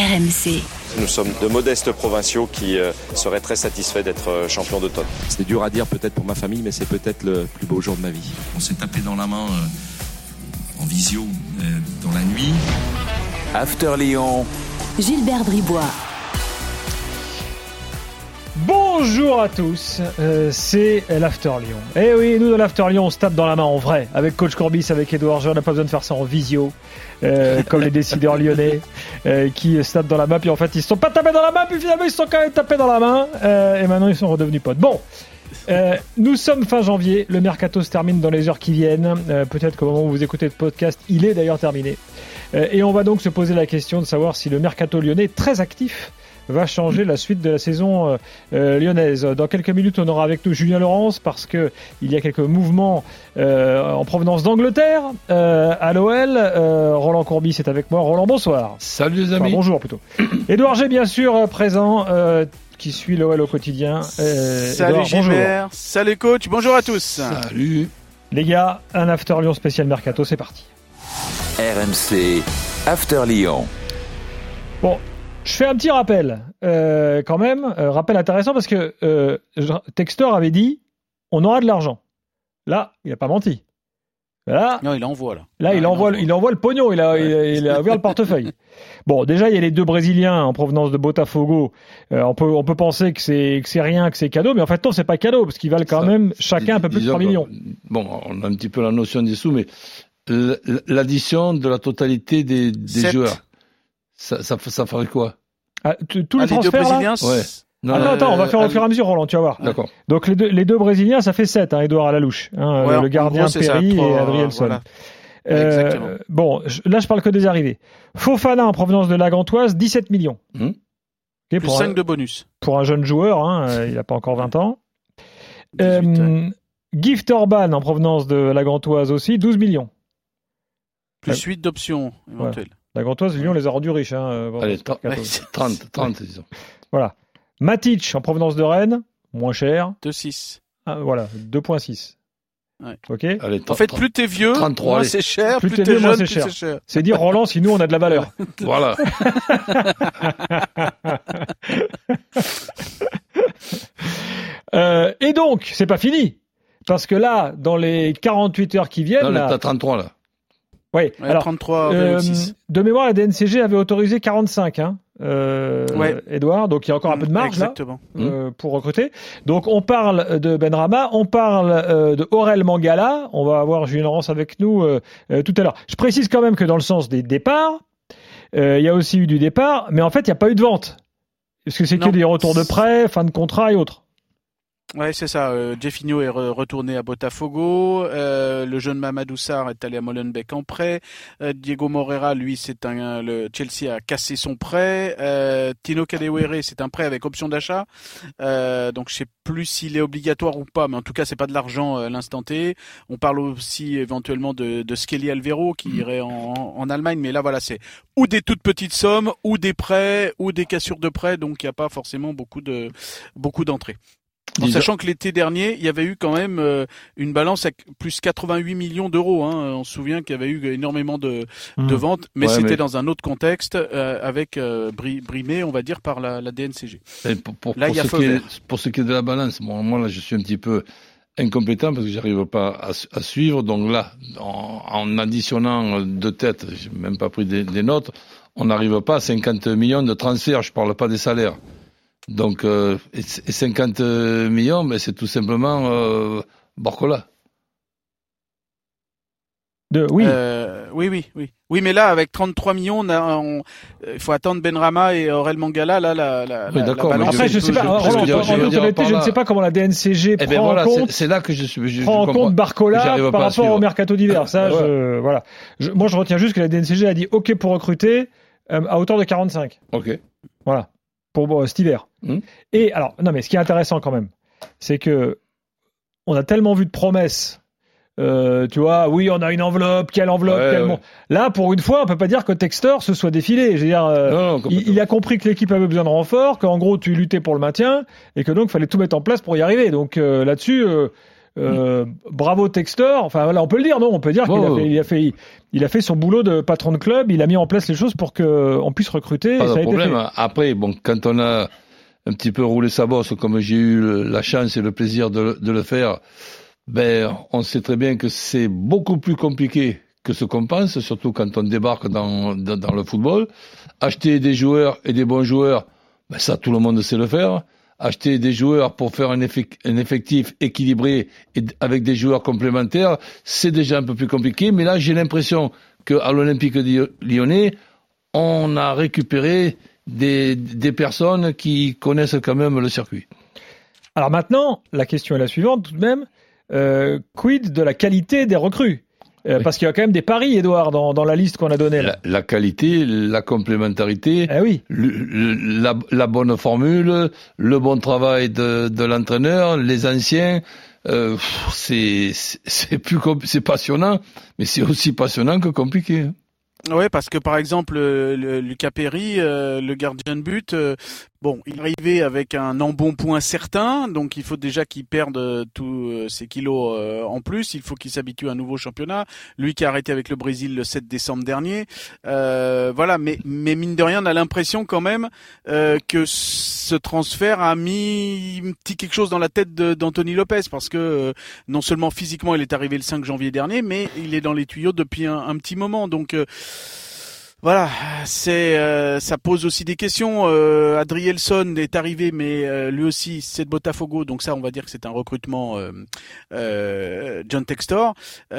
RMC. Nous sommes de modestes provinciaux qui seraient très satisfaits d'être champions d'automne. C'est dur à dire peut-être pour ma famille, mais c'est peut-être le plus beau jour de ma vie. On s'est tapé dans la main en visio dans la nuit. After Lyon. Gilbert Bribois. Bonjour à tous, c'est l'After Lyon. Eh oui, nous dans l'After Lyon, on se tape dans la main en vrai. Avec Coach Courbis, avec Edouard Jean, on n'a pas besoin de faire ça en visio, comme les décideurs lyonnais qui se tapent dans la main, puis en fait ils se sont pas tapés dans la main, puis finalement ils se sont quand même tapés dans la main, et maintenant ils sont redevenus potes. Bon, nous sommes fin janvier, le mercato se termine dans les heures qui viennent, peut-être qu'au moment où vous écoutez le podcast, il est d'ailleurs terminé. Et on va donc se poser la question de savoir si le mercato lyonnais, très actif, va changer la suite de la saison lyonnaise. Dans quelques minutes, on aura avec nous Julien Laurens parce que il y a quelques mouvements en provenance d'Angleterre à l'OL. Roland Courbis est avec moi. Roland, bonsoir. Salut les amis. Enfin, bonjour plutôt. Édouard G, bien sûr, présent, qui suit l'OL au quotidien. Salut Edouard, Gilbert, salut coach, bonjour à tous. Salut. Les gars, un After Lyon spécial mercato, c'est parti. RMC After Lyon. Bon, je fais un petit rappel, quand même, rappel intéressant parce que Textor avait dit on aura de l'argent. Là, il n'a pas menti. Là, non, il envoie là. Là, il envoie le pognon, il a ouvert le portefeuille. Bon, déjà, il y a les deux Brésiliens en provenance de Botafogo. On peut penser que c'est rien, que c'est cadeau, mais en fait, non, c'est pas cadeau parce qu'ils valent quand même chacun un peu plus de 3 millions. Bon, on a un petit peu la notion des sous, mais l'addition de la totalité des joueurs, ça ferait quoi? Tous les transferts, deux Brésiliens, là ouais. Non, attends, on va faire au fur et à mesure, Roland, tu vas voir. D'accord. Donc les deux Brésiliens, ça fait 7, Edouard à la louche. Le gardien gros, Perry ça, et Adrielson. Voilà. Exactement. Bon, là je parle que des arrivées. Fofana en provenance de la Gantoise, 17 millions. Okay, plus 5 de bonus. Pour un jeune joueur, il n'a pas encore 20 ans. 18, Gift Orban en provenance de la Gantoise aussi, 12 millions. Plus 8 d'options éventuelles. Ouais. La Gantoise, Lyon les a rendus riches. Allez, 30, disons. Voilà. Matic en provenance de Rennes, moins cher. 2,6. Voilà, 2,6. Ouais. Ok. Allez, en fait, plus t'es vieux, 33, moins c'est cher, plus t'es vieux, jeune, plus c'est cher. C'est dire, Roland, si nous on a de la valeur. Voilà. Et donc, c'est pas fini. Parce que là, dans les 48 heures qui viennent. Non, là, t'as 33 là. Oui, alors 33, de mémoire, la DNCG avait autorisé 45, Edouard, donc il y a encore un peu de marge là pour recruter. Donc on parle de Benrahma, on parle de Aurel Mangala, on va avoir Julien Laurens avec nous tout à l'heure. Je précise quand même que dans le sens des départs, il y a aussi eu du départ, mais en fait il n'y a pas eu de vente. Parce que c'est que des retours de prêt, fin de contrat et autres. Ouais, c'est ça. Jeffinho est retourné à Botafogo. Le jeune Mamadou Sarr est allé à Molenbeek en prêt. Diego Moreira, lui, le Chelsea a cassé son prêt. Tino Kadewere, c'est un prêt avec option d'achat. Donc, je sais plus s'il est obligatoire ou pas, mais en tout cas, c'est pas de l'argent à l'instant T. On parle aussi éventuellement de Skelly Alvero qui irait en Allemagne, mais là, voilà, c'est ou des toutes petites sommes, ou des prêts, ou des cassures de prêts. Donc, il n'y a pas forcément beaucoup d'entrées. En sachant que l'été dernier, il y avait eu quand même une balance à plus 88 millions d'euros. On se souvient qu'il y avait eu énormément de ventes, mais c'était dans un autre contexte, avec brimé, on va dire, par la DNCG. Là, il y a pour ce qui est de la balance, moi là, je suis un petit peu incompétent parce que j'arrive pas à suivre. Donc là, en additionnant deux têtes, j'ai même pas pris des notes, on n'arrive pas à 50 millions de transferts. Je parle pas des salaires. Donc, et 50 millions, mais c'est tout simplement Barcola. Oui. Oui, mais là, avec 33 millions, il faut attendre Benrahma et Aurel Mangala. Là, oui, d'accord. Balance, après, je sais pas. Je ne sais pas comment la DNCG prend en compte. C'est là que prend en compte Barcola par rapport au mercato d'hiver. Ça, voilà. Moi, je retiens juste que la DNCG a dit OK pour recruter à hauteur de 45. OK. Voilà. Pour cet hiver. Et alors, non, mais ce qui est intéressant quand même, c'est que on a tellement vu de promesses. Tu vois, oui, on a une enveloppe, quelle enveloppe, Là, pour une fois, on peut pas dire que Textor se soit défilé. Je veux dire, il a compris que l'équipe avait besoin de renfort, qu'en gros, tu luttais pour le maintien, et que donc, il fallait tout mettre en place pour y arriver. Donc, là-dessus, Bravo Textor. Enfin voilà, on peut le dire, non? On peut dire qu'il a fait son boulot de patron de club. Il a mis en place les choses pour qu'on puisse recruter. Pas de problème. Été fait. Après, bon, quand on a un petit peu roulé sa bosse, comme j'ai eu la chance et le plaisir de le faire, on sait très bien que c'est beaucoup plus compliqué que ce qu'on pense, surtout quand on débarque dans le football. Acheter des joueurs et des bons joueurs, ça tout le monde sait le faire. Acheter des joueurs pour faire un effectif équilibré et avec des joueurs complémentaires, c'est déjà un peu plus compliqué. Mais là, j'ai l'impression qu'à l'Olympique Lyonnais, on a récupéré des personnes qui connaissent quand même le circuit. Alors maintenant, la question est la suivante tout de même. Quid de la qualité des recrues? Oui. Parce qu'il y a quand même des paris, Edouard, dans la liste qu'on a donnée là. La qualité, la complémentarité, oui. la bonne formule, le bon travail de l'entraîneur, les anciens, c'est passionnant, mais c'est aussi passionnant que compliqué. Ouais, parce que par exemple, Lucas Perry, le gardien de but, il est arrivé avec un embonpoint certain, donc il faut déjà qu'il perde tous ses kilos en plus. Il faut qu'il s'habitue à un nouveau championnat. Lui qui a arrêté avec le Brésil le 7 décembre dernier. Mais mine de rien, on a l'impression quand même que ce transfert a mis un petit quelque chose dans la tête d'Anthony Lopez, parce que non seulement physiquement il est arrivé le 5 janvier dernier, mais il est dans les tuyaux depuis un petit moment. Donc voilà, ça pose aussi des questions. Adrielson est arrivé, mais lui aussi c'est de Botafogo, donc ça on va dire que c'est un recrutement John Textor,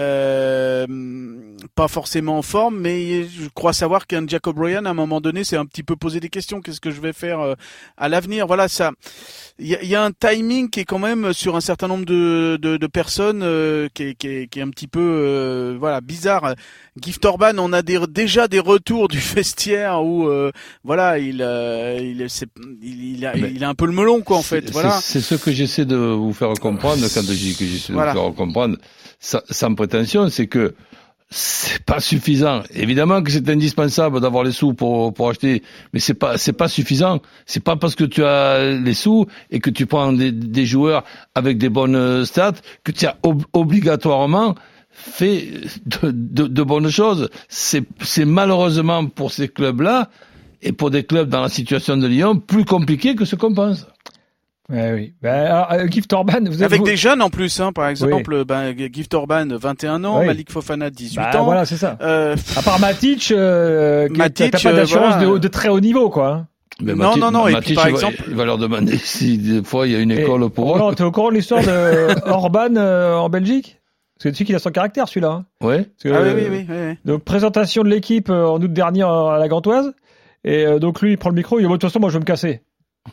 pas forcément en forme, mais je crois savoir qu'un Jacob Ryan à un moment donné s'est un petit peu posé des questions. Qu'est-ce que je vais faire à l'avenir? Voilà, ça. Il y a un timing qui est quand même sur un certain nombre de personnes qui est un petit peu bizarre. Gift Orban, on a déjà des retours du vestiaire où il a un peu le melon quoi en fait. Voilà. C'est ce que j'essaie de vous faire comprendre quand je dis que j'essaie de vous faire comprendre sans prétention, c'est que c'est pas suffisant. Évidemment que c'est indispensable d'avoir les sous pour acheter, mais c'est pas suffisant. C'est pas parce que tu as les sous et que tu prends des joueurs avec des bonnes stats que tu as obligatoirement fait de bonnes choses. C'est malheureusement pour ces clubs-là et pour des clubs dans la situation de Lyon plus compliqué que ce qu'on pense. Oui. Gift Orban, avec des jeunes en plus, par exemple, Gift Orban 21 ans, Malik Fofana 18 ans. Voilà, c'est ça. À part Matic, t'as pas d'assurance de très haut niveau, quoi. Mais non. Matic, et puis par exemple, il va leur demander si des fois il y a une école pour eux. Non, t'es au courant de l'histoire de Orban en Belgique? Parce que tu sais qu'il a son caractère, celui-là. Hein. Ouais. Oui. Donc présentation de l'équipe en août dernier à la Gantoise, et donc lui il prend le micro, il dit de toute façon moi je vais me casser.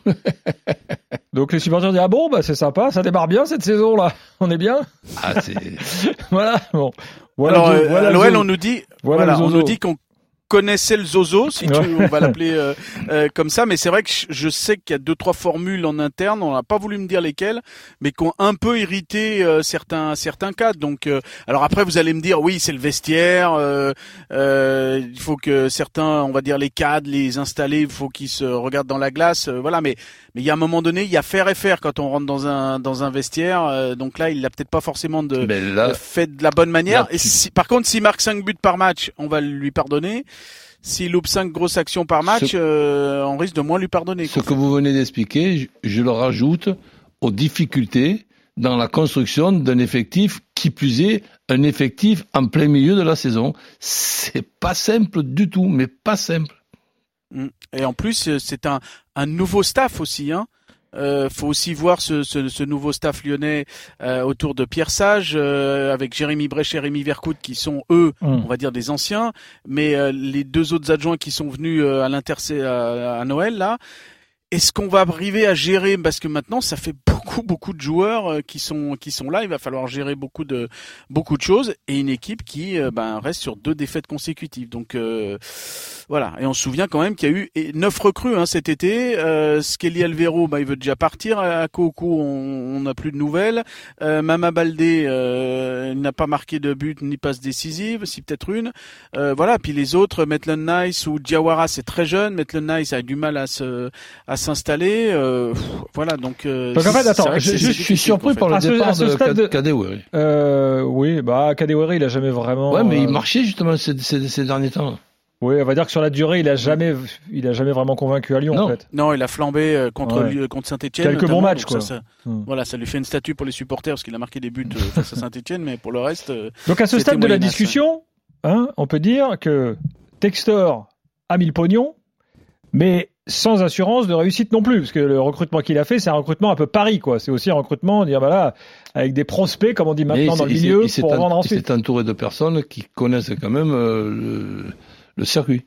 Donc les supporters disent c'est sympa, ça démarre bien cette saison là, on est bien. Voilà. Bon. Voilà. Alors l'OL on nous dit on nous dit qu'on connaissait le zozo, on va l'appeler comme ça, mais c'est vrai que je sais qu'il y a 2-3 formules en interne, on n'a pas voulu me dire lesquelles, mais qui ont un peu irrité certains cadres. Donc alors après vous allez me dire oui, c'est le vestiaire, il faut que certains, on va dire les cadres, les installés, il faut qu'ils se regardent dans la glace, mais il y a un moment donné, il y a faire et faire quand on rentre dans un vestiaire, donc là il l'a peut-être pas forcément fait de la bonne manière. Et par contre s'il marque 5 buts par match, on va lui pardonner. S'il loupe 5 grosses actions par match, on risque de moins lui pardonner. Ce que vous venez d'expliquer, je le rajoute aux difficultés dans la construction d'un effectif, qui plus est un effectif en plein milieu de la saison. C'est pas simple du tout, mais pas simple. Et en plus, c'est un nouveau staff aussi, faut aussi voir ce nouveau staff lyonnais autour de Pierre Sage, avec Jérémy Brech et Rémi Vercoute qui sont eux, on va dire des anciens, mais les 2 autres adjoints qui sont venus à Noël là. Est-ce qu'on va arriver à gérer, parce que maintenant ça fait beaucoup de joueurs qui sont là, il va falloir gérer beaucoup de choses, et une équipe qui reste sur 2 défaites consécutives. Donc voilà, et on se souvient quand même qu'il y a eu 9 recrues cet été. Skelly Alvero, il veut déjà partir. À Koukou, on n'a plus de nouvelles. Mama Baldé, il n'a pas marqué de but ni passe décisive, si peut-être une. Voilà, puis les autres, Maitland Nice ou Diawara, c'est très jeune. Maitland Nice a du mal à se s'installer. Voilà, donc en fait, attends, je suis surpris par le départ de Kadewere. Oui, Kadewere, il a jamais vraiment. Ouais, mais il marchait justement ces derniers temps. Oui, on va dire que sur la durée, il a jamais vraiment convaincu à Lyon, en fait. Non, il a flambé contre Saint-Etienne. Quelques bons matchs, quoi. Voilà, ça lui fait une statue pour les supporters parce qu'il a marqué des buts face à Saint-Etienne, mais pour le reste. Donc à ce stade de la discussion, on peut dire que Textor a mis le pognon, mais sans assurance de réussite non plus, parce que le recrutement qu'il a fait, c'est un recrutement un peu pari, quoi. C'est aussi un recrutement, avec des prospects, comme on dit maintenant dans le milieu, pour vendre ensuite. Il s'est entouré de personnes qui connaissent quand même le circuit.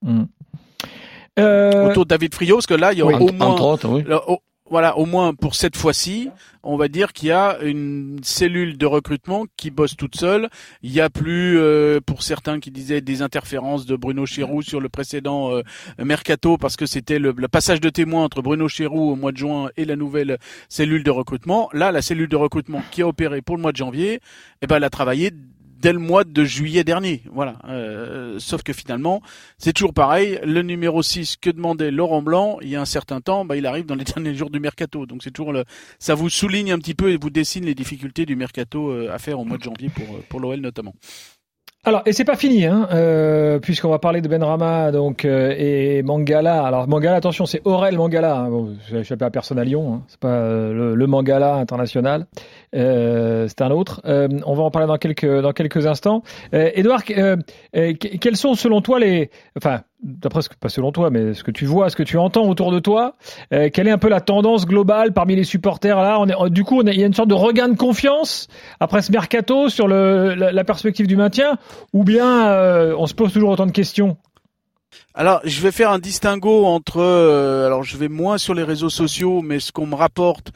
Autour de David Friot, parce que là, il y a au moins, entre autres, oui. Voilà, au moins pour cette fois-ci, on va dire qu'il y a une cellule de recrutement qui bosse toute seule. Il y a plus, pour certains qui disaient, des interférences de Bruno Chéroux sur le précédent mercato, parce que c'était le passage de témoin entre Bruno Chéroux au mois de juin et la nouvelle cellule de recrutement. Là, la cellule de recrutement qui a opéré pour le mois de janvier, elle a travaillé dès le mois de juillet dernier. Voilà. Sauf que finalement, c'est toujours pareil. Le numéro 6 que demandait Laurent Blanc, il y a un certain temps, il arrive dans les derniers jours du mercato. Donc c'est toujours ça vous souligne un petit peu et vous dessine les difficultés du mercato à faire au mois de janvier pour l'OL notamment. Alors, et c'est pas fini, puisqu'on va parler de Benrahma et Mangala. Alors Mangala, attention, c'est Aurel Mangala. J'ai échappé à personne à Lyon. C'est pas le Mangala international. C'est un autre. On va en parler dans quelques instants. Edouard, quels sont selon toi d'après pas selon toi, mais ce que tu vois, ce que tu entends autour de toi, quelle est un peu la tendance globale parmi les supporters là? Il y a une sorte de regain de confiance après ce mercato sur la perspective du maintien, ou bien on se pose toujours autant de questions? Alors, je vais faire un distinguo entre. Alors, je vais moins sur les réseaux sociaux, mais ce qu'on me rapporte.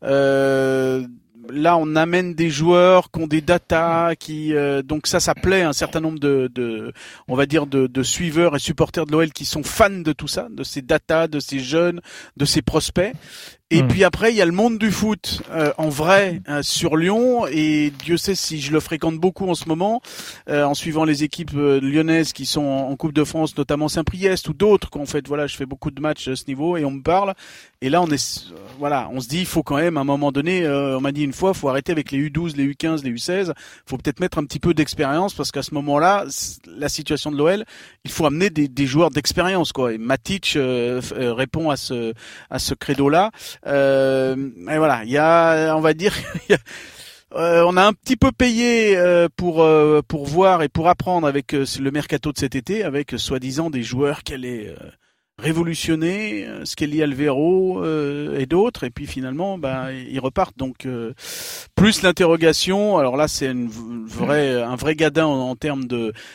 Là, on amène des joueurs qui ont des datas, donc ça plaît à un certain nombre on va dire de suiveurs et supporters de l'OL qui sont fans de tout ça, de ces datas, de ces jeunes, de ces prospects. Et puis après, il y a le monde du foot en vrai sur Lyon, et Dieu sait si je le fréquente beaucoup en ce moment, en suivant les équipes lyonnaises qui sont en Coupe de France, notamment Saint-Priest ou d'autres. En fait, voilà, je fais beaucoup de matchs à ce niveau et on me parle. Et là, on se dit, il faut quand même à un moment donné, on m'a dit une fois, faut arrêter avec les U12, les U15, les U16. Faut peut-être mettre un petit peu d'expérience, parce qu'à ce moment-là, la situation de l'OL, il faut amener des joueurs d'expérience, quoi. Et Matic répond à ce credo-là. Et voilà, il y a, on va dire, on a un petit peu payé pour voir et pour apprendre avec le mercato de cet été, avec soi-disant des joueurs qui allaient révolutionner, Skelly Alvero et d'autres, et puis finalement ils repartent. Donc plus l'interrogation, alors là c'est un vrai gadin en termes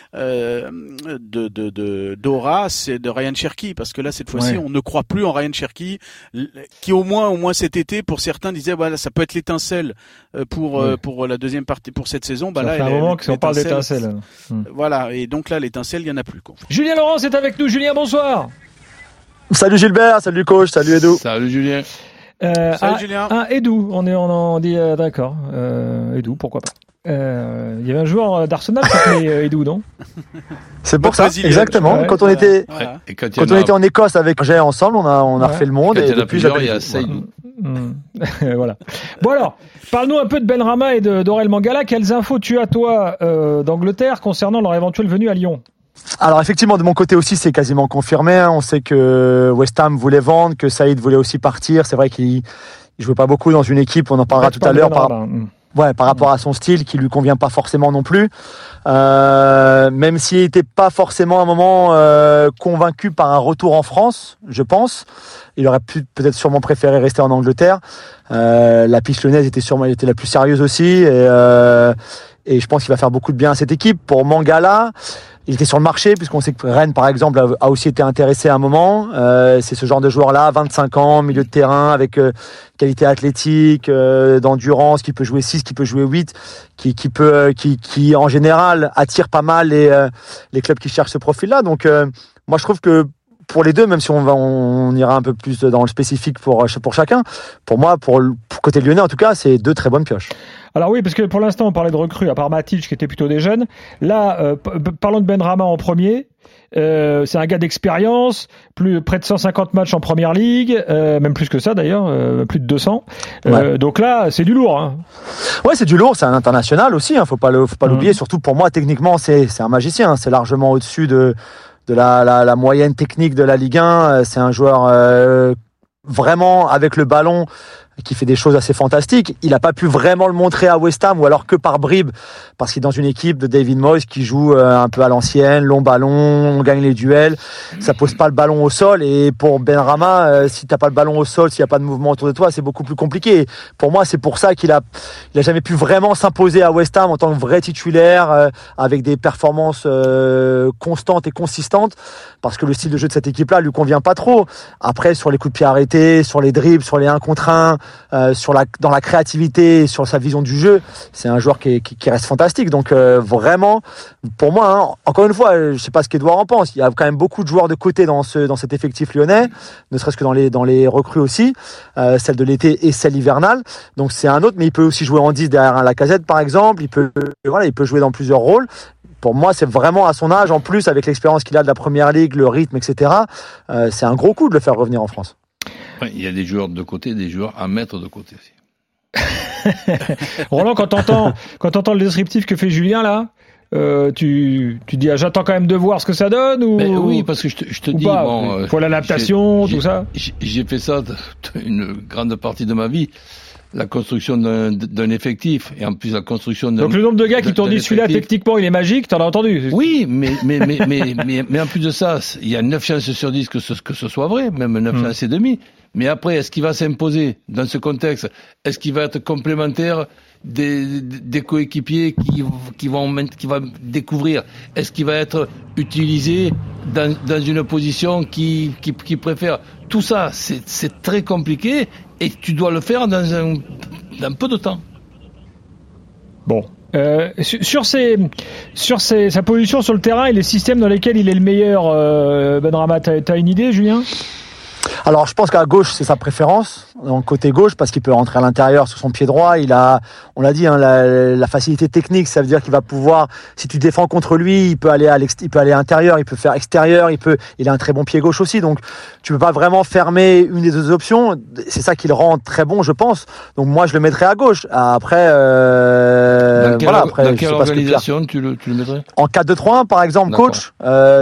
d'aura, c'est de Ryan Cherki, parce que là cette fois-ci on ne croit plus en Ryan Cherki, qui au moins cet été pour certains disaient voilà, ça peut être l'étincelle pour la deuxième partie, pour cette saison. Ça fait un moment qu'on parle d'étincelle. Voilà, et donc là l'étincelle, il y en a plus, quoi. Julien Laurence est avec nous. Julien, bonsoir. Salut Gilbert, salut coach, salut Edou. Salut Julien. Salut Julien. Edou, on dit d'accord. Edou, pourquoi pas. Il y avait un joueur d'Arsenal qui s'appelait Edou, non? C'est pour ça, exactement. Quand on était en Écosse avec Angers ensemble, on a refait le monde. Et depuis, il y a Seydou. Voilà. Bon alors, parle-nous un peu de Benrahma et d'Aurel Mangala. Quelles infos tu as, toi, d'Angleterre, concernant leur éventuelle venue à Lyon? Alors effectivement, de mon côté aussi, c'est quasiment confirmé. On sait que West Ham voulait vendre, que Saïd voulait aussi partir. C'est vrai qu'il jouait pas beaucoup dans une équipe, on en parlera tout à l'heure. Par rapport à son style qui lui convient pas forcément non plus. Même s'il n'était pas forcément à un moment convaincu par un retour en France, je pense. Il aurait peut-être sûrement préféré rester en Angleterre. La piste lyonnaise était la plus sérieuse aussi. Et je pense qu'il va faire beaucoup de bien à cette équipe. Pour Mangala, il était sur le marché, puisqu'on sait que Rennes, par exemple, a aussi été intéressé à un moment. C'est ce genre de joueur-là, 25 ans, milieu de terrain, avec qualité athlétique, d'endurance, qui peut jouer 6, qui peut jouer 8, qui en général attire pas mal les clubs qui cherchent ce profil-là. Donc, moi, je trouve que pour les deux, même si on ira un peu plus dans le spécifique pour chacun, pour moi, pour côté lyonnais en tout cas, c'est deux très bonnes pioches. Alors oui, parce que pour l'instant, on parlait de recrues, à part Matic, qui était plutôt des jeunes. Là, parlons de Benrahma en premier. C'est un gars d'expérience, près de 150 matchs en première ligue, même plus que ça d'ailleurs, plus de 200. Donc là, c'est du lourd. Hein. Ouais, c'est du lourd, c'est un international aussi, faut pas l'oublier. Surtout pour moi, techniquement, c'est un magicien. C'est largement au-dessus de la moyenne technique de la Ligue 1. C'est un joueur vraiment avec le ballon qui fait des choses assez fantastiques. Il n'a pas pu vraiment le montrer à West Ham, ou alors que par bribes, parce qu'il est dans une équipe de David Moyes qui joue un peu à l'ancienne, long ballon, on gagne les duels, ça pose pas le ballon au sol, et pour Benrahma, si t'as pas le ballon au sol, s'il y a pas de mouvement autour de toi, c'est beaucoup plus compliqué. Et pour moi, c'est pour ça qu'il a jamais pu vraiment s'imposer à West Ham en tant que vrai titulaire, avec des performances constantes et consistantes, parce que le style de jeu de cette équipe-là lui convient pas trop. Après, sur les coups de pied arrêtés, sur les dribbles, sur les 1 contre 1, dans la créativité, sur sa vision du jeu, c'est un joueur qui reste fantastique. Donc vraiment, pour moi, hein, encore une fois, je sais pas ce qu'Edouard en pense. Il y a quand même beaucoup de joueurs de côté dans cet effectif lyonnais, ne serait-ce que dans les recrues aussi, celle de l'été et celle hivernale. Donc c'est un autre, mais il peut aussi jouer en 10 derrière un Lacazette par exemple. Il peut jouer dans plusieurs rôles. Pour moi, c'est vraiment à son âge, en plus avec l'expérience qu'il a de la Première Ligue, le rythme, etc. C'est un gros coup de le faire revenir en France. Il y a des joueurs de côté, des joueurs à mettre de côté aussi. Roland, quand t'entends le descriptif que fait Julien là, tu dis j'attends quand même de voir ce que ça donne ou oui, parce que je te dis pour l'adaptation, tout ça. J'ai fait ça une grande partie de ma vie. La construction d'un effectif et en plus la construction d'un. Donc le nombre de gars qui t'ont dit celui-là techniquement il est magique, t'en as entendu. Oui, mais en plus de ça, il y a 9 chances sur 10 que ce soit vrai, même 9 chances et demi. Mais après, est-ce qu'il va s'imposer dans ce contexte? Est-ce qu'il va être complémentaire des coéquipiers qui vont découvrir? Est-ce qu'il va être utilisé dans une position qui préfère? Tout ça, c'est très compliqué et tu dois le faire dans peu de temps. Bon. Sur sa position sur le terrain et les systèmes dans lesquels il est le meilleur, Benrahma, t'as une idée, Julien? Alors, je pense qu'à gauche, c'est sa préférence, en côté gauche, parce qu'il peut rentrer à l'intérieur sur son pied droit. On l'a dit, hein, la facilité technique, ça veut dire qu'il va pouvoir, si tu défends contre lui, il peut aller à l'intérieur, il peut faire extérieur, il a un très bon pied gauche aussi. Donc, tu peux pas vraiment fermer une des deux options. C'est ça qui le rend très bon, je pense. Donc, moi, je le mettrais à gauche. Après, dans quelle organisation tu le mettrais? En 4-2-3-1, par exemple, d'accord. Coach.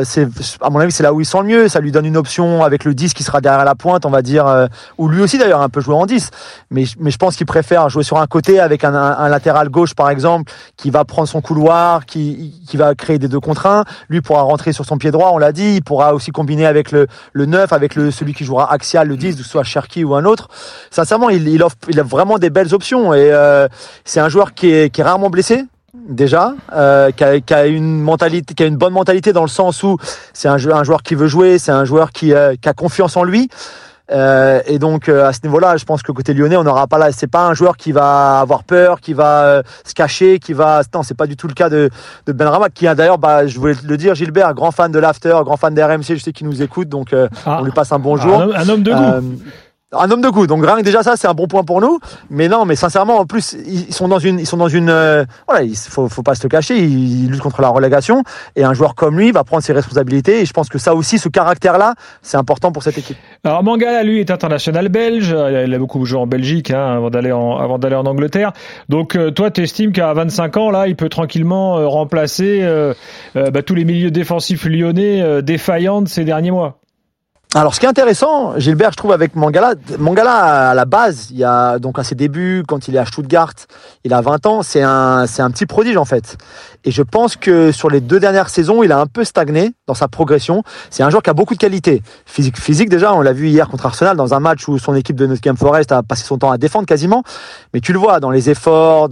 À mon avis, c'est là où il sent le mieux. Ça lui donne une option avec le 10 qui sera derrière la pointe, on va dire, ou lui aussi d'ailleurs un peu jouer en 10, mais je pense qu'il préfère jouer sur un côté avec un latéral gauche par exemple qui va prendre son couloir, qui va créer des 2 contre 1. Lui pourra rentrer sur son pied droit, on l'a dit, il pourra aussi combiner avec le 9, avec celui qui jouera axial, le 10, que ce soit Cherki ou un autre. Sincèrement, il offre vraiment des belles options et c'est un joueur qui est rarement blessé. Déjà, qui a une bonne mentalité dans le sens où c'est un joueur qui veut jouer, c'est un joueur qui a confiance en lui. Et donc à ce niveau-là, je pense que côté lyonnais, on n'aura pas là. C'est pas un joueur qui va avoir peur, qui va se cacher, non, c'est pas du tout le cas de Benrahma, qui a d'ailleurs, je voulais le dire, Gilbert, grand fan de l'After, grand fan d'RMC, je sais qu'il nous écoute, donc on lui passe un bonjour. Un homme de goût. Un homme de goût, donc déjà ça c'est un bon point pour nous. Mais non, mais sincèrement, en plus ils sont dans une voilà, il faut pas se le cacher, ils luttent contre la relégation et un joueur comme lui va prendre ses responsabilités et je pense que ça aussi, ce caractère-là, c'est important pour cette équipe. Alors Mangala, lui, est international belge, il a beaucoup joué en Belgique avant d'aller en Angleterre. Donc toi, tu estimes qu'à 25 ans là, il peut tranquillement remplacer tous les milieux défensifs lyonnais défaillants de ces derniers mois. Alors, ce qui est intéressant, Gilbert, je trouve, avec Mangala, à la base, il y a, donc, à ses débuts, quand il est à Stuttgart, il a 20 ans, c'est un petit prodige, en fait. Et je pense que sur les 2 dernières saisons, il a un peu stagné dans sa progression. C'est un joueur qui a beaucoup de qualité. Physique, déjà, on l'a vu hier contre Arsenal, dans un match où son équipe de Nottingham Forest a passé son temps à défendre quasiment. Mais tu le vois, dans les efforts,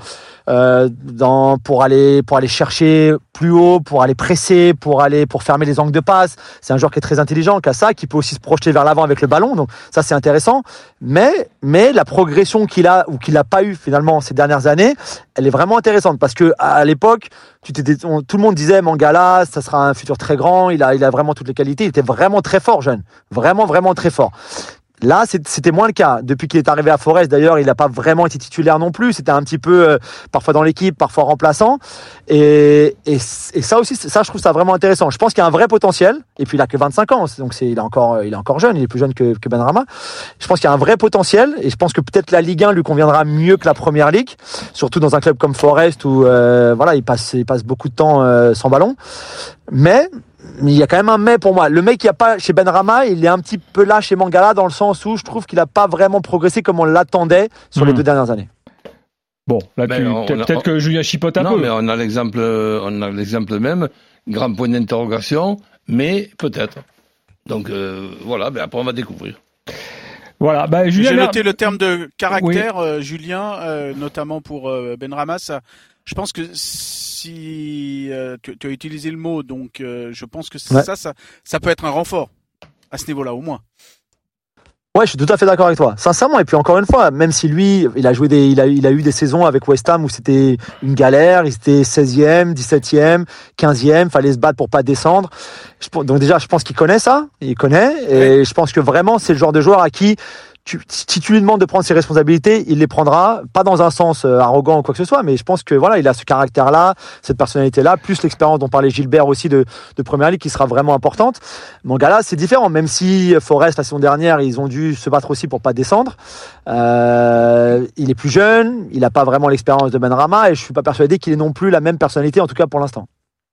pour aller chercher plus haut, pour aller presser, pour fermer les angles de passe. C'est un joueur qui est très intelligent, qui peut aussi se projeter vers l'avant avec le ballon. Donc ça, c'est intéressant. Mais la progression qu'il a ou qu'il n'a pas eu finalement ces dernières années, elle est vraiment intéressante parce que à l'époque, tout le monde disait Mangala, ça sera un futur très grand. Il a vraiment toutes les qualités. Il était vraiment très fort, jeune. Vraiment, vraiment très fort. Là, c'était moins le cas. Depuis qu'il est arrivé à Forest, d'ailleurs, il n'a pas vraiment été titulaire non plus. C'était un petit peu parfois dans l'équipe, parfois remplaçant. Et ça aussi, ça, je trouve ça vraiment intéressant. Je pense qu'il y a un vrai potentiel. Et puis, il a que 25 ans, donc il est encore jeune. Il est plus jeune que Benrahma. Je pense qu'il y a un vrai potentiel. Et je pense que peut-être la Ligue 1 lui conviendra mieux que la Première Ligue, surtout dans un club comme Forest où il passe beaucoup de temps sans ballon. Mais il y a quand même un mais pour moi. Le mec qu'il n'y a pas chez Benrahma, il est un petit peu là chez Mangala dans le sens où je trouve qu'il n'a pas vraiment progressé comme on l'attendait sur les 2 dernières années. Bon, là, peut-être que Julien chipote un peu. Non, mais on a l'exemple même, grand point d'interrogation, mais peut-être. Donc après on va découvrir. Voilà, Julien, j'ai noté le terme de caractère, Julien, notamment pour Benrahma. Je pense que si tu as utilisé le mot, donc je pense que ça peut être un renfort à ce niveau-là au moins. Ouais, je suis tout à fait d'accord avec toi, sincèrement. Et puis encore une fois, même si lui, il a eu des saisons avec West Ham où c'était une galère, il était 16e, 17e, 15e, fallait se battre pour pas descendre. Donc déjà, je pense qu'il connaît ça, et je pense que vraiment, c'est le genre de joueur à qui si tu lui demandes de prendre ses responsabilités, il les prendra, pas dans un sens arrogant ou quoi que ce soit, mais je pense que il a ce caractère-là, cette personnalité-là, plus l'expérience dont parlait Gilbert aussi de Première Ligue qui sera vraiment importante. Mangala, c'est différent, même si Forest, la saison dernière, ils ont dû se battre aussi pour pas descendre. Il est plus jeune, il n'a pas vraiment l'expérience de Benrahma et je suis pas persuadé qu'il ait non plus la même personnalité, en tout cas pour l'instant.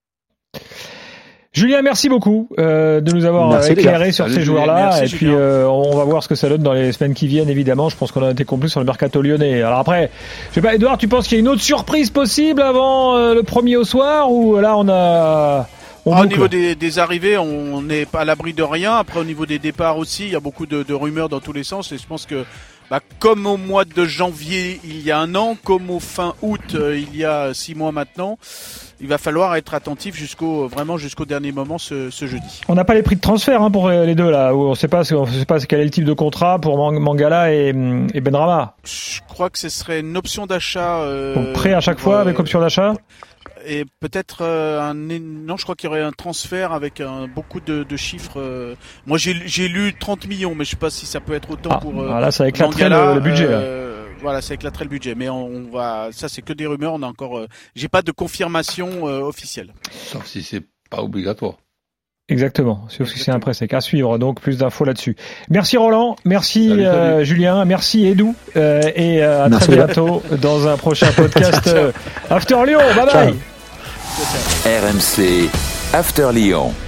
Julien, merci beaucoup de nous avoir éclairé sur ces joueurs-là. Et puis on va voir ce que ça donne dans les semaines qui viennent, évidemment. Je pense qu'on a été complet sur le mercato lyonnais. Alors après, je sais pas, Edouard, tu penses qu'il y a une autre surprise possible avant le 1er au soir, ou là on a... Au niveau des arrivées, on n'est pas à l'abri de rien. Après, au niveau des départs aussi, il y a beaucoup de rumeurs dans tous les sens. Et je pense que, comme au mois de janvier il y a 1 an, comme au fin août il y a 6 mois maintenant, il va falloir être attentif jusqu'au dernier moment ce jeudi. On n'a pas les prix de transfert pour les deux là. On ne sait pas quel est le type de contrat pour Mangala et Benrahma. Je crois que ce serait une option d'achat. Donc prêt à chaque fois avec option d'achat. Et peut-être non, je crois qu'il y aurait un transfert avec beaucoup de chiffres. Moi, j'ai lu 30 millions, mais je sais pas si ça peut être autant pour. Là, ça éclaterait le budget. Voilà, ça éclaterait le budget, mais ça c'est que des rumeurs. On a encore, j'ai pas de confirmation officielle. Sauf si c'est pas obligatoire. Exactement, sauf si c'est un prêt, c'est qu'à suivre, donc plus d'infos là-dessus. Merci Roland, merci salut. Julien, merci Edou, et à très bientôt dans un prochain podcast After Lyon. Bye bye. RMC After Lyon.